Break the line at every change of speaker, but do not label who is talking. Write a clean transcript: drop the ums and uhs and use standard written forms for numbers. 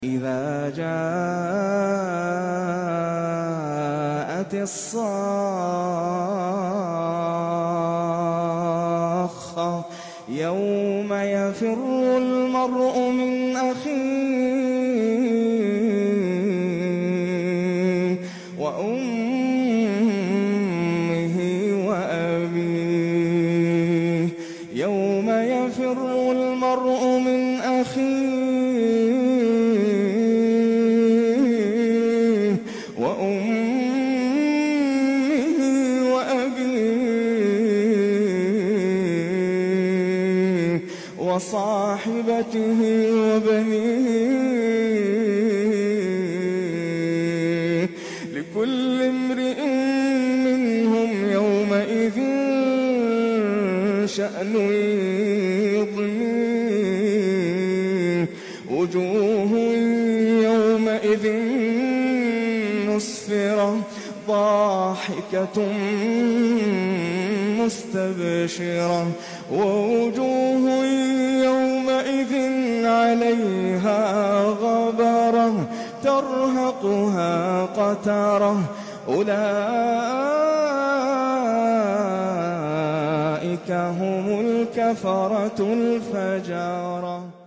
إذا جاءت الصاخة يوم يفر المرء من أخيه وأمه وأبيه يوم يفر المرء من أخيه وأمه وأبيه وصاحبته وبنيه لكل امرئ منهم يومئذ شأن يغنيه وجوه يومئذ مسفرة ضاحكة مستبشرة ووجوه يومئذ عليها غبرة ترهقها قترة أولئك هم الكفرة الفجرة.